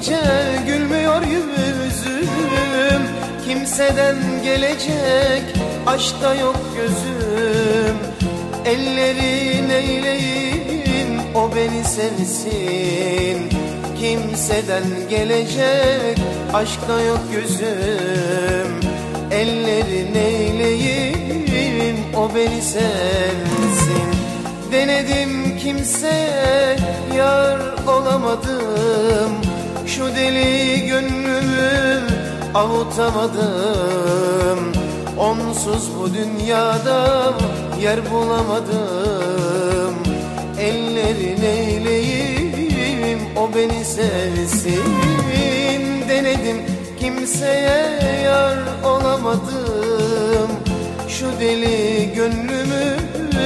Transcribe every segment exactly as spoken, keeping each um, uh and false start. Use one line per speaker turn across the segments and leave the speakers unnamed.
gidince gülmüyor yüzüm, kimseden gelecek aşkta yok gözüm. Ellerin eyleyin o beni sevsin, kimseden gelecek aşkta yok gözüm. Ellerin eyleyin o beni sevsin. Denedim kimseye yar olamadım, şu deli gönlümü avutamadım. Onsuz bu dünyada yer bulamadım. Ellerin eyleyim o beni sevsin. Denedim kimseye yar olamadım, şu deli gönlümü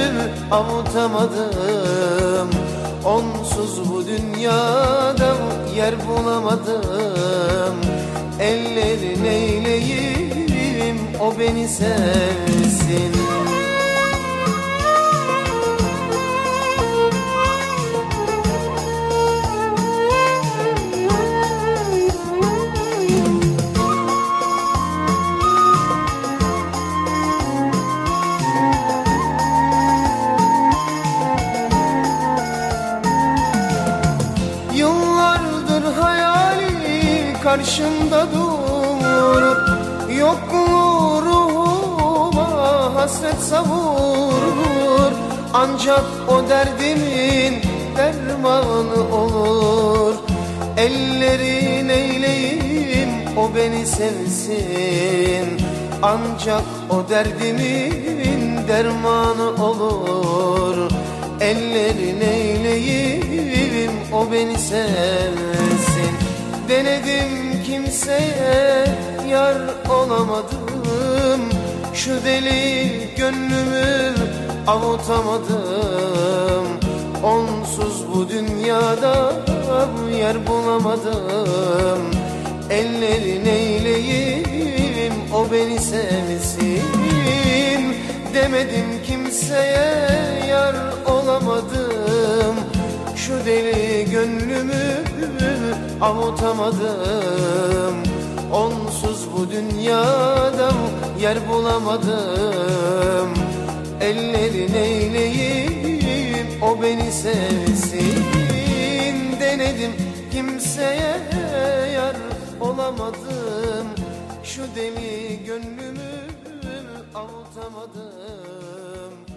avutamadım. Onsuz bu dünyada yer bulamadım. Ellerin eyleyim o beni sevsin. Karşımda durur, yokluğu ruhuma hasret savurur. Ancak o derdimin dermanı olur. Ellerin eyleyim o beni sevsin, ancak o derdimin dermanı olur. Ellerin eyleyim o beni sevsin. Denedim kimseye yar olamadım, şu deli gönlümü avutamadım. Onsuz bu dünyada yer bulamadım. Ellerin eyleyim o beni sevsin. Demedim kimseye yar olamadım, şu deli gönlümü avutamadım. Onsuz bu dünyada yer bulamadım. Ellerin eyleyim o beni sevsin. Denedim kimseye yar olamadım, şu deli gönlümü avutamadım.